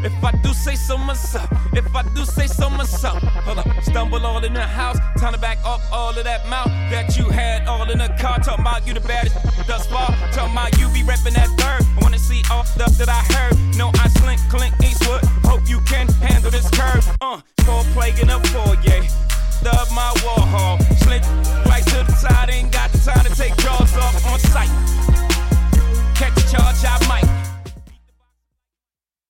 If I do say so myself, if I do say so myself. Hold up, stumble all in the house, time to back up all of that mouth that you had all in the car. Talking about you the baddest thus far. Talking about you be reppin' that third. I wanna see all stuff that I heard. No, I slink